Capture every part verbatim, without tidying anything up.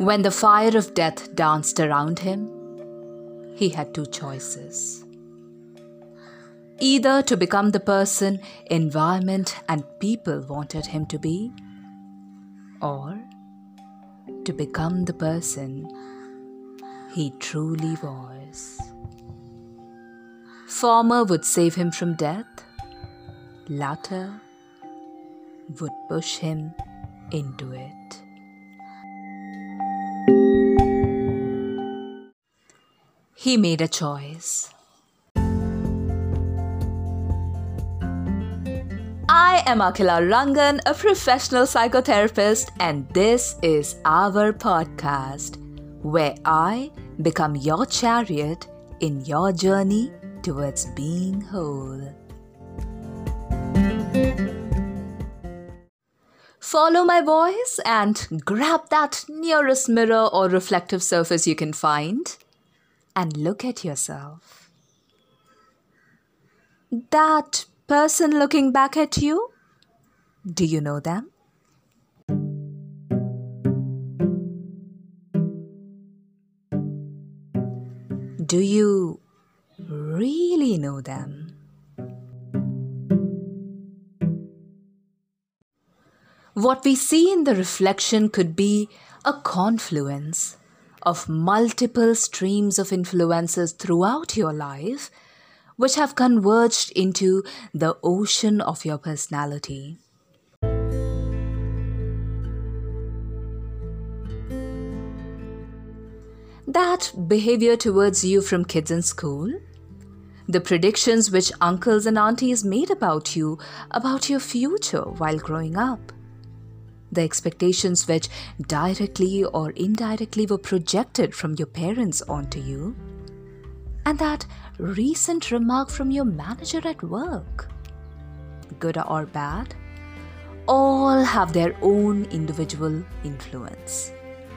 When the fire of death danced around him, he had two choices. Either to become the person environment and people wanted him to be, or to become the person he truly was. Former would save him from death, latter would push him into it. He made a choice. I am Akhila Rangan, a professional psychotherapist, and this is our podcast, where I become your chariot in your journey towards being whole. Follow my voice and grab that nearest mirror or reflective surface you can find and look at yourself. That person looking back at you, do you know them? Do you really know them? What we see in the reflection could be a confluence of multiple streams of influences throughout your life, which have converged into the ocean of your personality. That behavior towards you from kids in school, the predictions which uncles and aunties made about you, about your future while growing up, the expectations which directly or indirectly were projected from your parents onto you, and that recent remark from your manager at work, good or bad, all have their own individual influence.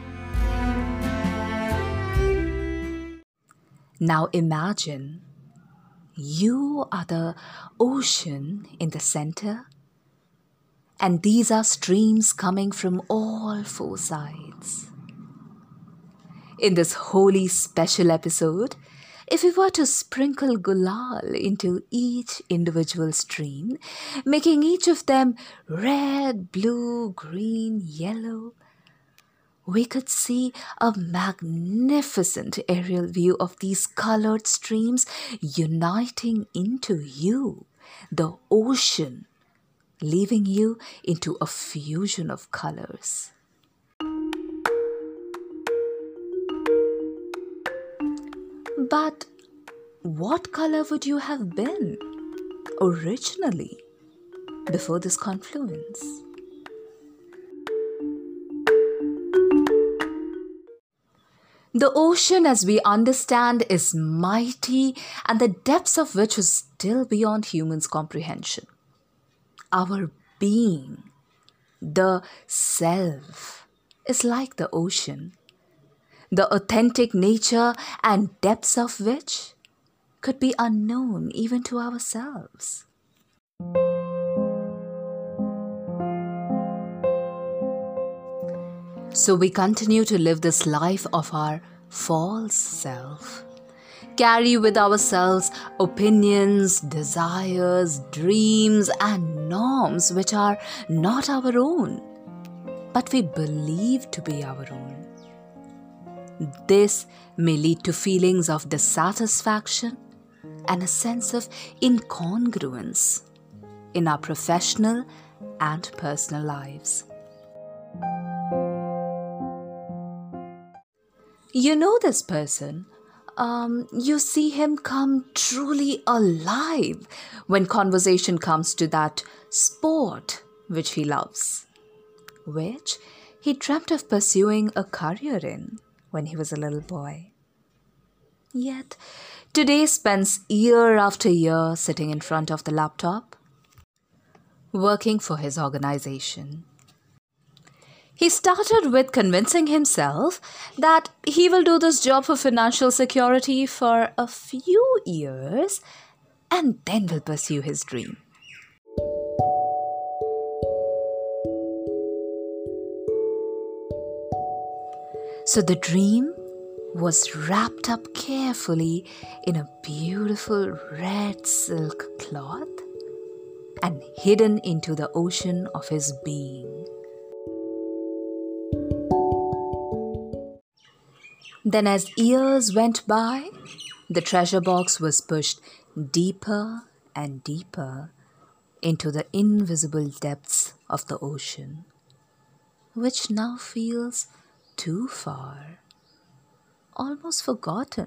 Now imagine you are the ocean in the center, and these are streams coming from all four sides. In this wholly special episode, if we were to sprinkle gulal into each individual stream, making each of them red, blue, green, yellow, we could see a magnificent aerial view of these colored streams uniting into you, the ocean, leaving you into a fusion of colors. But what color would you have been originally before this confluence? The ocean, as we understand, is mighty, and the depths of which is still beyond humans' comprehension. Our being, the self, is like the ocean, the authentic nature and depths of which could be unknown even to ourselves. So we continue to live this life of our false self, carry with ourselves opinions, desires, dreams, and norms which are not our own, but we believe to be our own. This may lead to feelings of dissatisfaction and a sense of incongruence in our professional and personal lives. You know this person. Um, you see him come truly alive when conversation comes to that sport which he loves, which he dreamt of pursuing a career in when he was a little boy. Yet, today spends year after year sitting in front of the laptop, working for his organization. He started with convincing himself that he will do this job for financial security for a few years and then will pursue his dream. So the dream was wrapped up carefully in a beautiful red silk cloth and hidden into the ocean of his being. Then, as years went by, the treasure box was pushed deeper and deeper into the invisible depths of the ocean, which now feels too far, almost forgotten.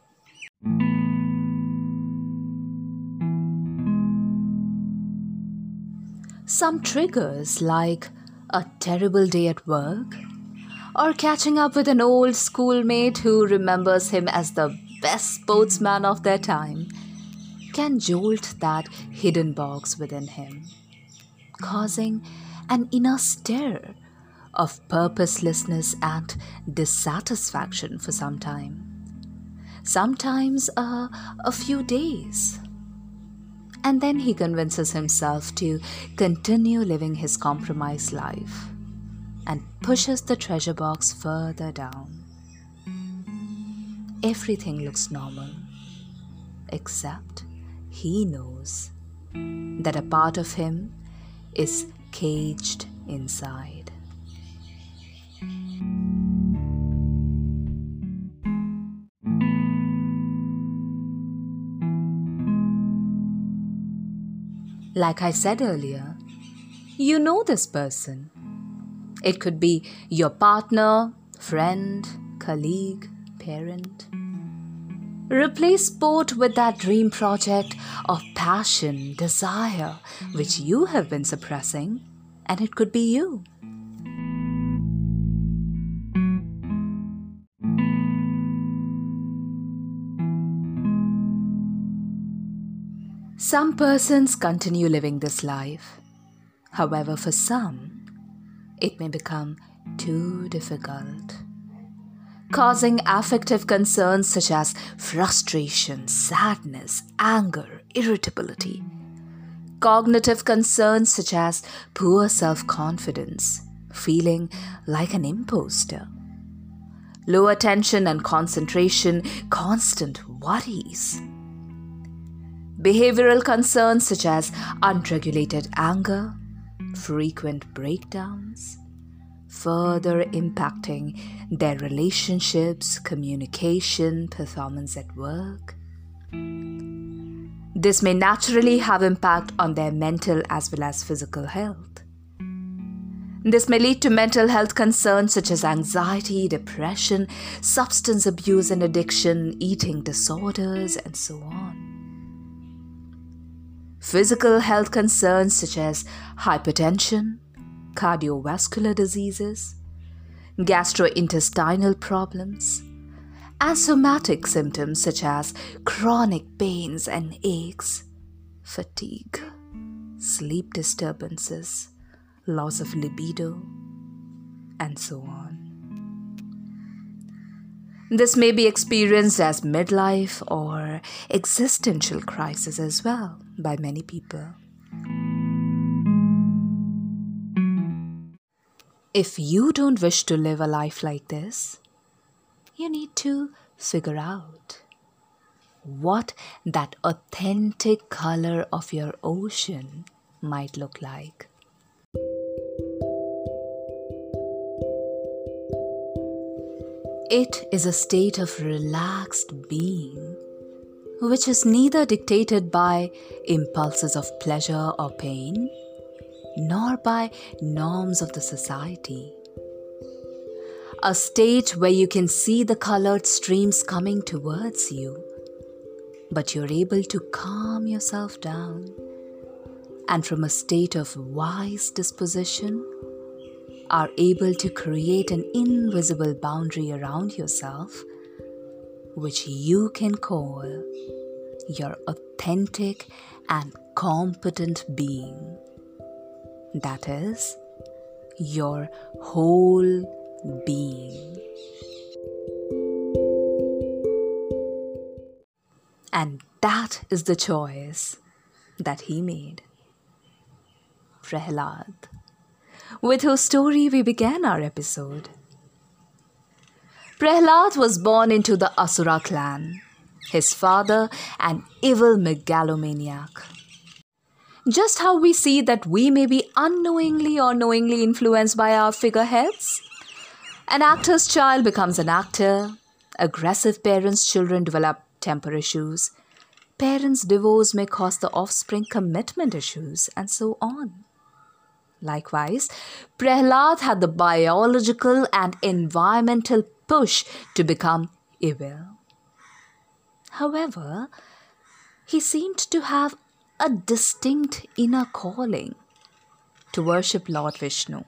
Some triggers, like a terrible day at work, or catching up with an old schoolmate who remembers him as the best sportsman of their time, can jolt that hidden box within him, causing an inner stir of purposelessness and dissatisfaction for some time. Sometimes uh, a few days. And then he convinces himself to continue living his compromised life and pushes the treasure box further down. Everything looks normal, except he knows that a part of him is caged inside. Like I said earlier, you know this person. It could be your partner, friend, colleague, parent. Replace sport with that dream project of passion, desire, which you have been suppressing, and it could be you. Some persons continue living this life. However, for some, it may become too difficult, causing affective concerns such as frustration, sadness, anger, irritability, cognitive concerns such as poor self-confidence, feeling like an imposter, low attention and concentration, constant worries, behavioral concerns such as unregulated anger, frequent breakdowns, further impacting their relationships, communication, performance at work. This may naturally have impact on their mental as well as physical health. This may lead to mental health concerns such as anxiety, depression, substance abuse and addiction, eating disorders, and so on. Physical health concerns such as hypertension, cardiovascular diseases, gastrointestinal problems, and somatic symptoms such as chronic pains and aches, fatigue, sleep disturbances, loss of libido, and so on. This may be experienced as midlife or existential crisis as well by many people. If you don't wish to live a life like this, you need to figure out what that authentic color of your ocean might look like. It is a state of relaxed being, which is neither dictated by impulses of pleasure or pain, nor by norms of the society. A state where you can see the colored streams coming towards you, but you're able to calm yourself down, and from a state of wise disposition, are able to create an invisible boundary around yourself, which you can call your authentic and competent being. That is, your whole being. And that is the choice that he made. Prahlad, with whose story we began our episode. Prahlad was born into the Asura clan. His father, an evil megalomaniac. Just how we see that we may be unknowingly or knowingly influenced by our figureheads. An actor's child becomes an actor. Aggressive parents' children develop temper issues. Parents' divorce may cause the offspring commitment issues, and so on. Likewise, Prahlad had the biological and environmental push to become evil. However, he seemed to have a distinct inner calling to worship Lord Vishnu.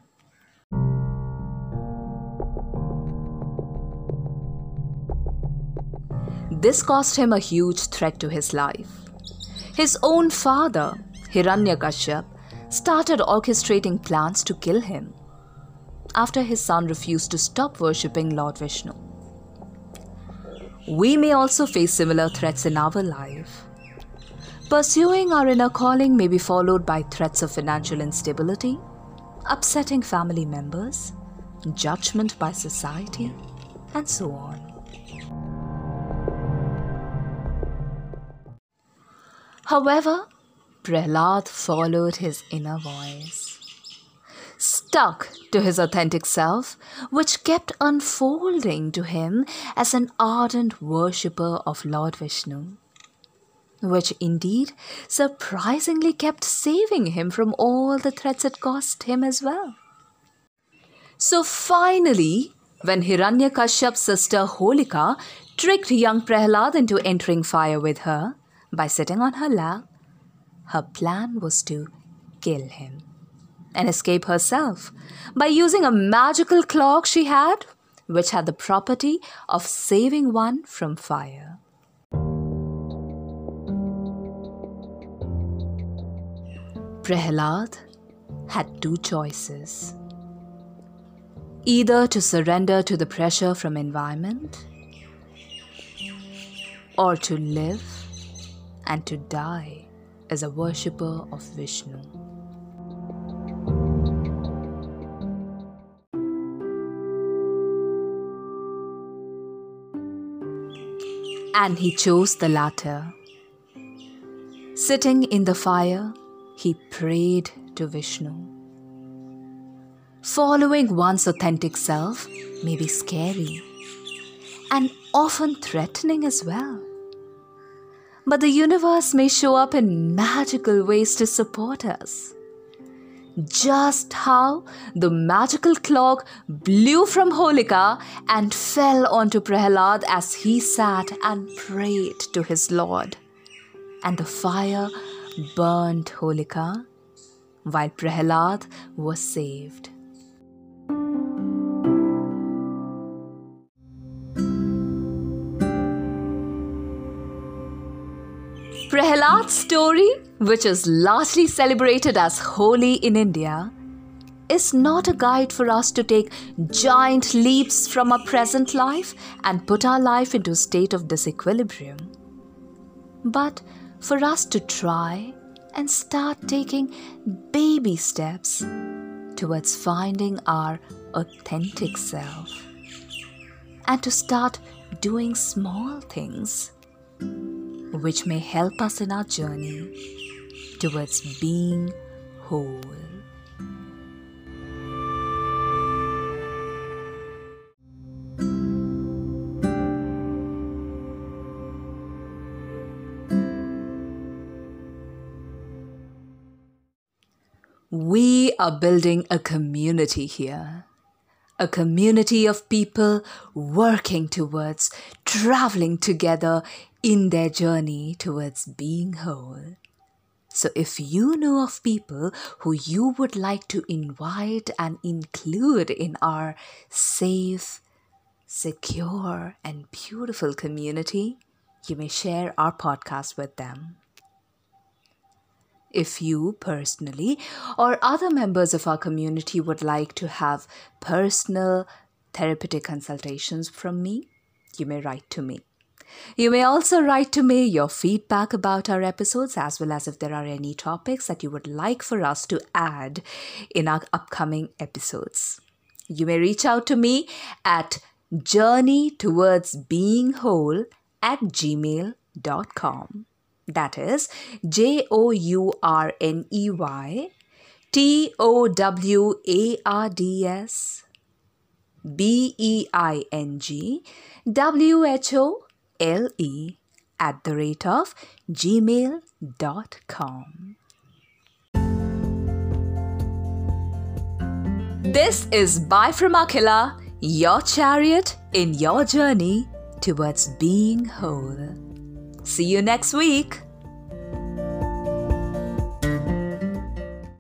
This caused him a huge threat to his life. His own father, Hiranyakashyap, started orchestrating plans to kill him after his son refused to stop worshipping Lord Vishnu. We may also face similar threats in our life. Pursuing our inner calling may be followed by threats of financial instability, upsetting family members, judgment by society, and so on. However, Prahlad followed his inner voice, stuck to his authentic self, which kept unfolding to him as an ardent worshipper of Lord Vishnu, which indeed surprisingly kept saving him from all the threats it caused him as well. So finally, when Hiranyakashyap's sister Holika tricked young Prahlad into entering fire with her by sitting on her lap, her plan was to kill him and escape herself by using a magical cloak she had, which had the property of saving one from fire. Prahlad had two choices: either to surrender to the pressure from environment, or to live and to die as a worshipper of Vishnu. And he chose the latter. Sitting in the fire, he prayed to Vishnu. Following one's authentic self may be scary and often threatening as well. But the universe may show up in magical ways to support us. Just how the magical cloak blew from Holika and fell onto Prahlad as he sat and prayed to his Lord. And the fire burned Holika while Prahlad was saved. Prahlad's story, which is largely celebrated as Holi in India, is not a guide for us to take giant leaps from our present life and put our life into a state of disequilibrium, but for us to try and start taking baby steps towards finding our authentic self, and to start doing small things which may help us in our journey towards being whole. We are building a community here. A community of people working towards traveling together in their journey towards being whole. So if you know of people who you would like to invite and include in our safe, secure, and beautiful community, you may share our podcast with them. If you personally or other members of our community would like to have personal therapeutic consultations from me, you may write to me. You may also write to me your feedback about our episodes, as well as if there are any topics that you would like for us to add in our upcoming episodes. You may reach out to me at journey towards being whole at gmail dot com. That is J O U R N E Y T O W A R D S B E I N G W H O L E at the rate of gmail dot com. This is Bye from Akhila, your chariot in your journey towards being whole. See you next week.